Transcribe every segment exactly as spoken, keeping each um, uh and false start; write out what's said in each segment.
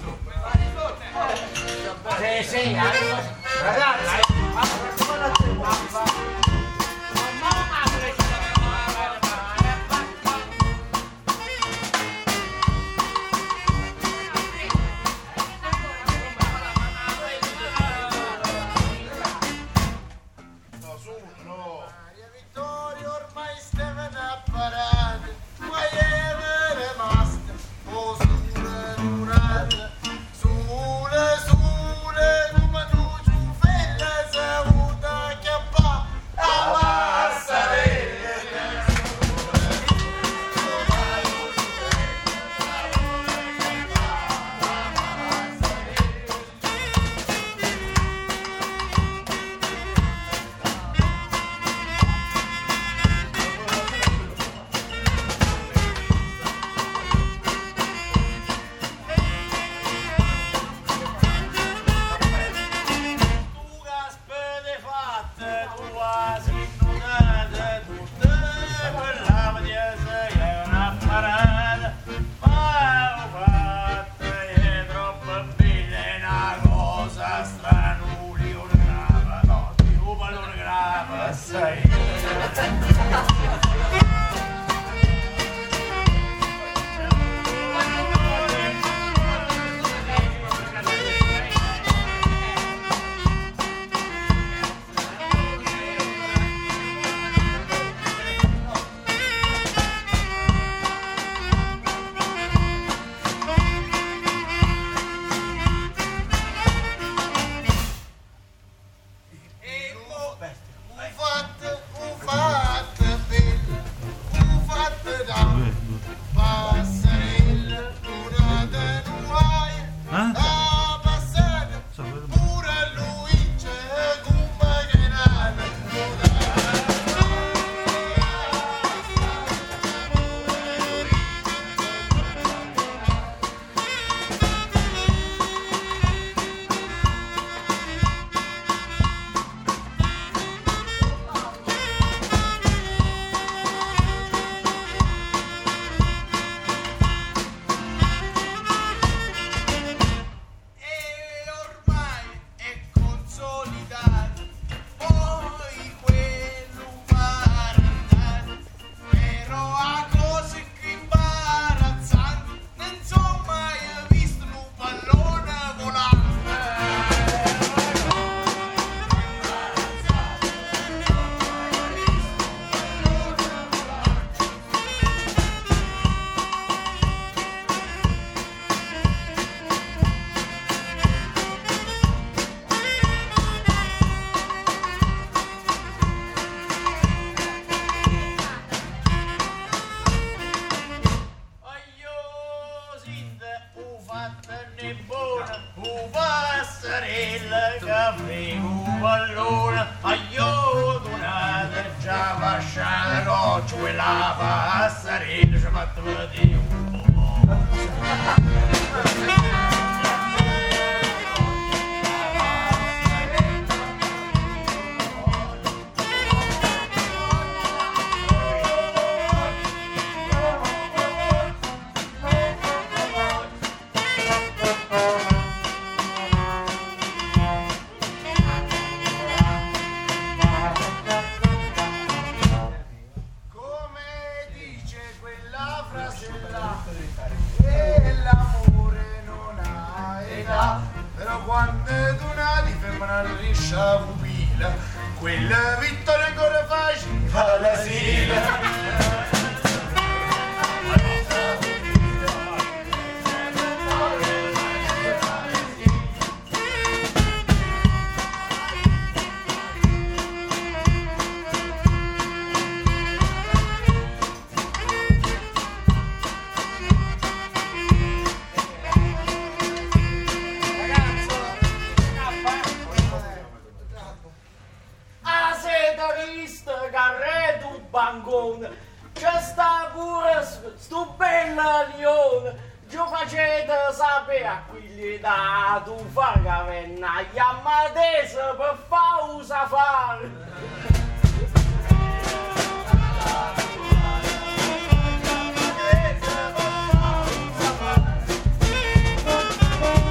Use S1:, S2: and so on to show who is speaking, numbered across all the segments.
S1: Sì, sì, ragazzi.
S2: C'è sta pure sto bella lione, giù facete sapere a quelli da tu fa cavenna, chiamatese per fa usa fare.
S3: Thank you.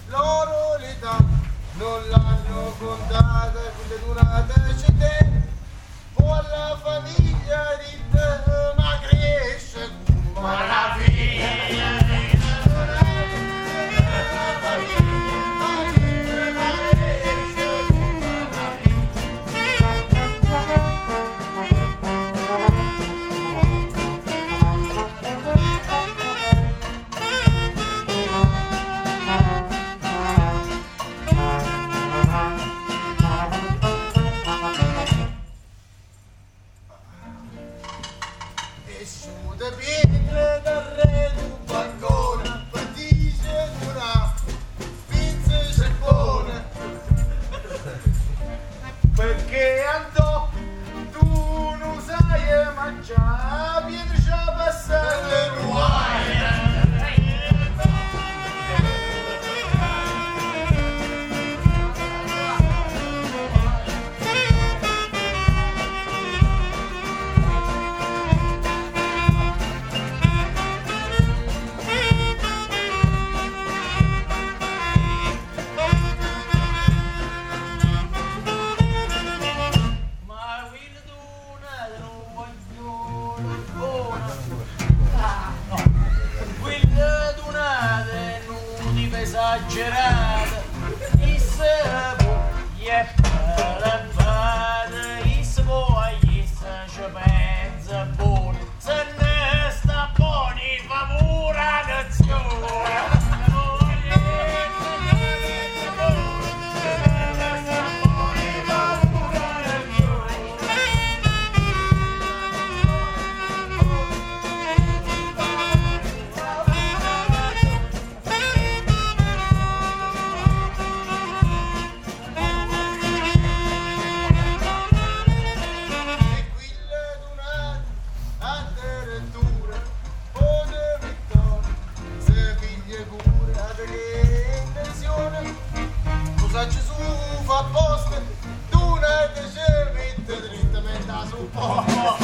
S3: loro l'età non l'hanno contata, quelle durate c'è te, o alla famiglia di te, ma cresce come la figlia. Perché andò, tu non sai mangiare, vieni già passare esagerata, i sabo, e per fare, i svogli, ci pensa buono, se ne sta buoni, favore nazione. Ci su fa posto, tu ne te ci metti direttamente a su posto.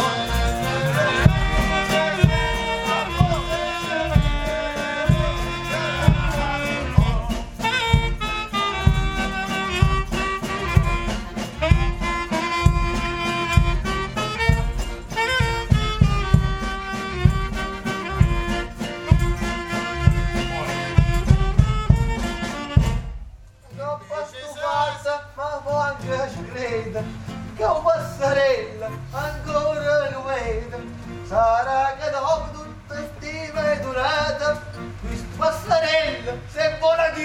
S3: Che un passarella ancora lo vede, sarà che dopo tutte stive durate questo passarella si è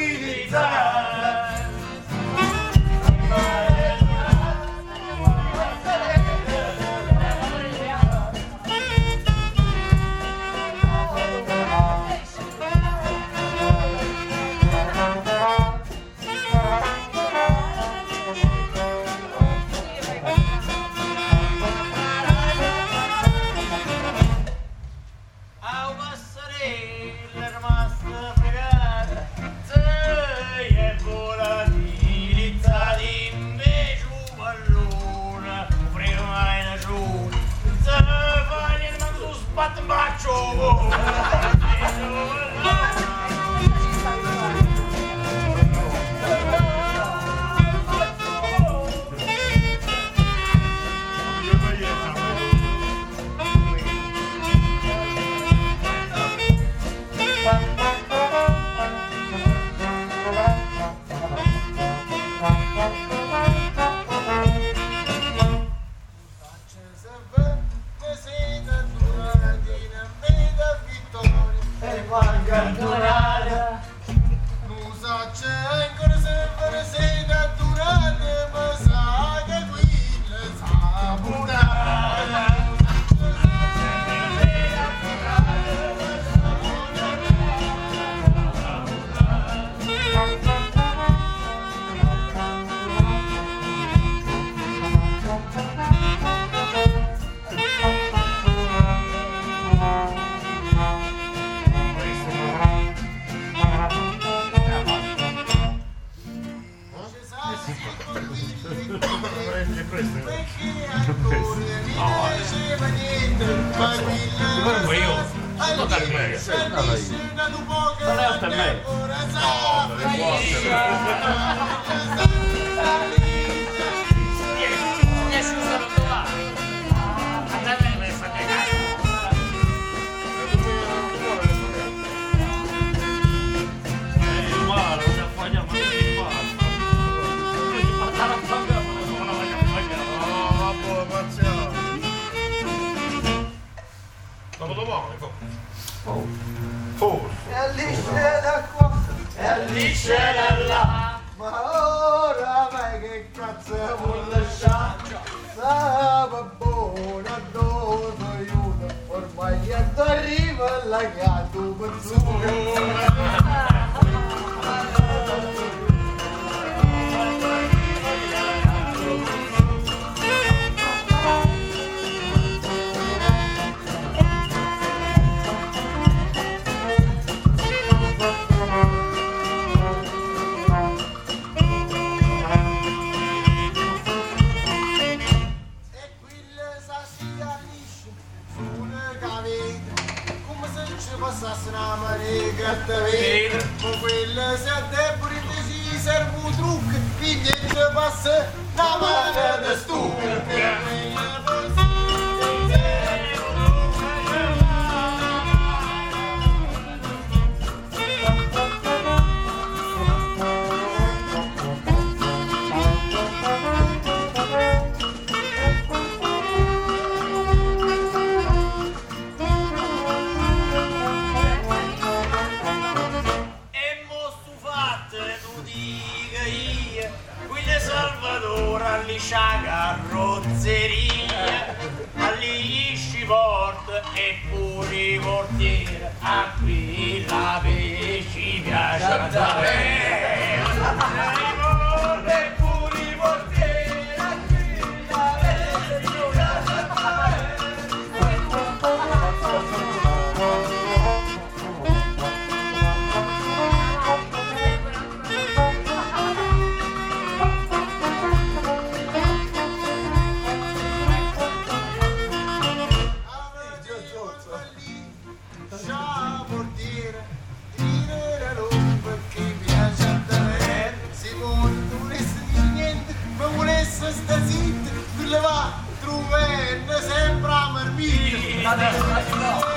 S3: volatilizzato.
S1: Non è per me. No, non è buono.
S3: E lì c'è da qua,
S2: E lì c'era là,
S3: ma ora mai che cazzo vuol lasciare? Stava buona dove aiuto, ormai niente arriva la gatto pezzuga. Passasse una mare grattavete, ma quella se a deboli invece serve un trucco, quindi ci passa una mano da stucco.
S2: Alla carrozzeria, all'igli sport e pure i portieri, a qui la pesci piace andare. E pure i portieri, a qui la pesci piace andare.
S3: Sta zitta, tu le va, truvenne sempre a marmita.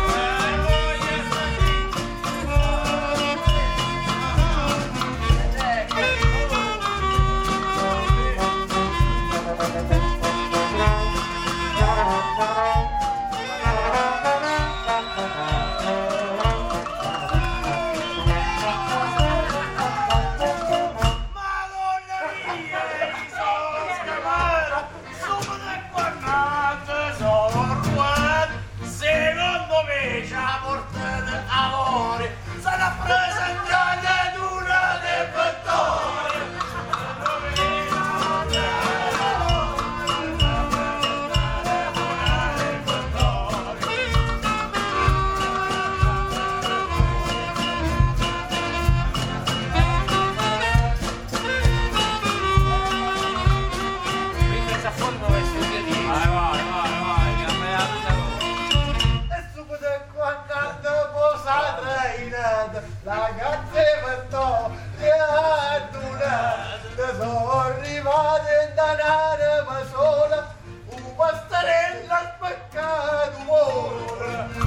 S3: La gazzetta ti ha adunata, sono arrivata in danare ma sola, un pastarello ha spaccato ora.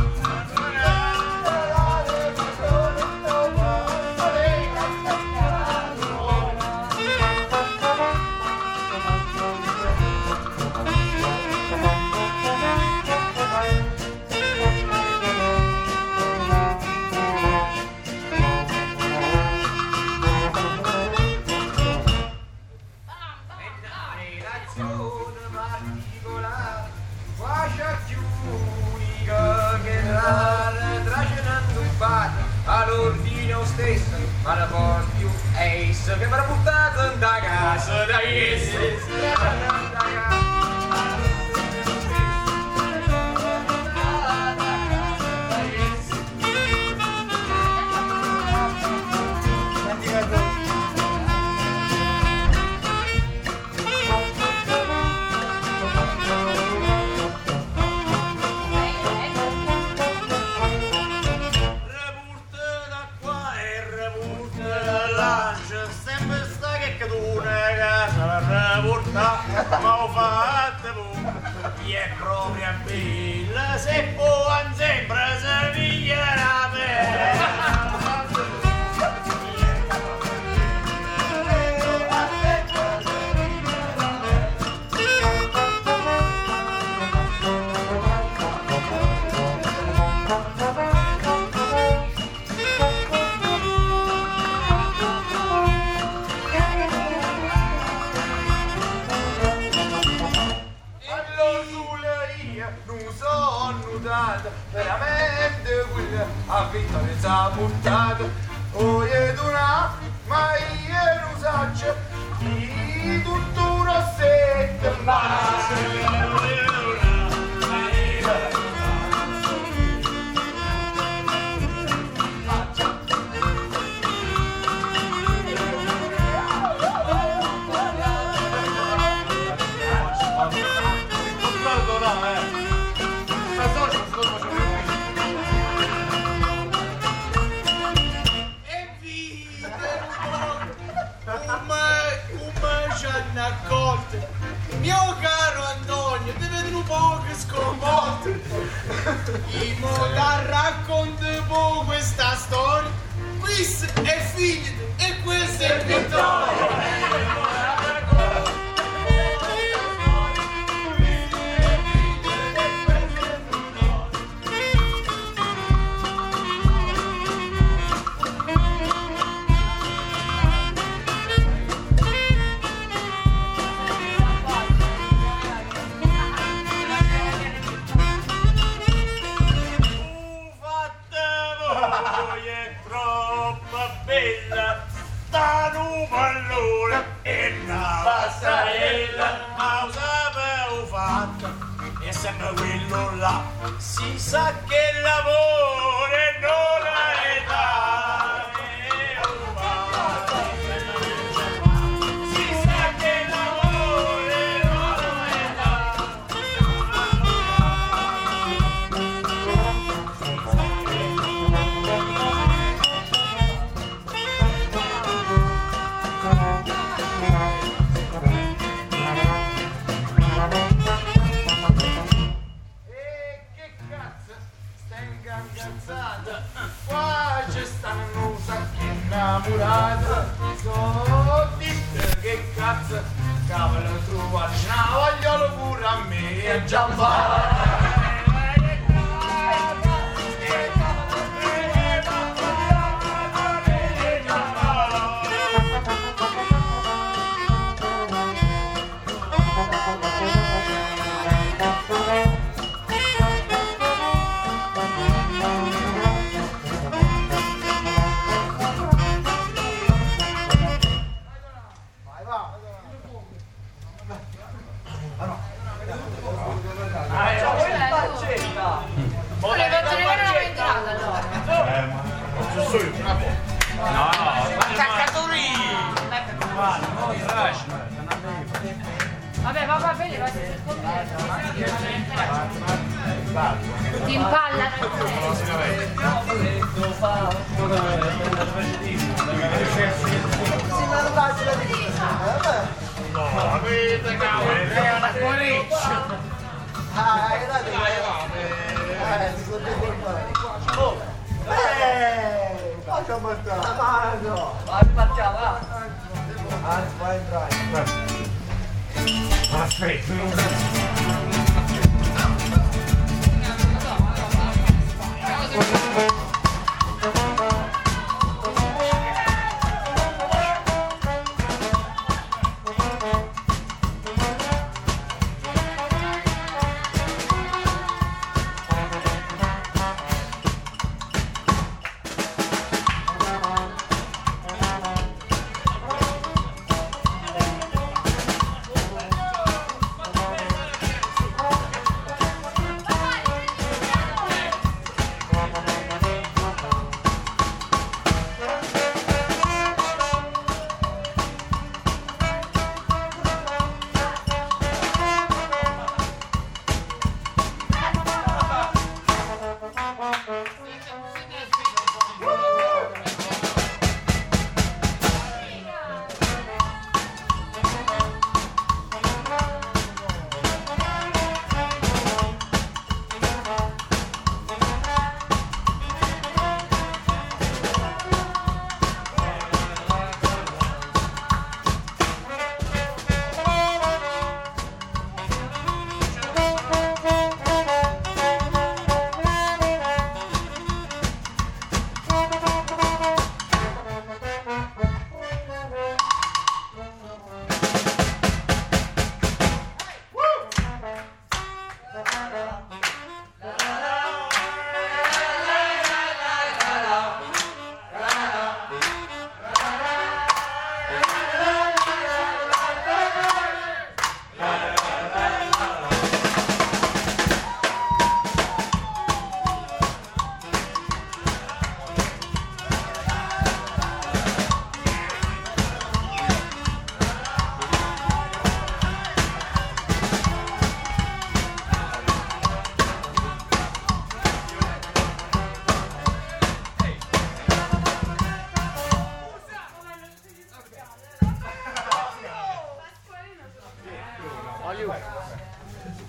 S1: All'ordine stesso, ma la porta più è esso che mi ha buttato in da casa da esso.
S2: Lancia sempre sta che tu una casa per portare, ma ho fatto voi, è proprio bella, se può sempre se piglierà bella.
S3: Veramente quella a vittoria s'ha buttata. Oh, ed una, ma io non saccio di tutto un rossetto, ma accolte. Mio caro Antonio, ti vedo un po' che sconvolto. Io ti racconto un po' questa storia. Questo è finito e questo è vittoria. Quello là si sa che l'amore non ha età, si sa che l'amore non ha età. Qua c'è stanno sacchi innamorata. So dite che cazzo cavolo trovare, ce la vogliono pure a me e già va.
S4: Vabbè, va, va bene, va ti impalla.
S2: No, avete cavolo, è una coriccia.
S3: Ah, guardate, eh, si sono deformati. Oh, eh, facciamo stare. Ma no.
S2: Vai, partiamo, va.
S3: Anzi, vai a entrare.
S2: Aspetta.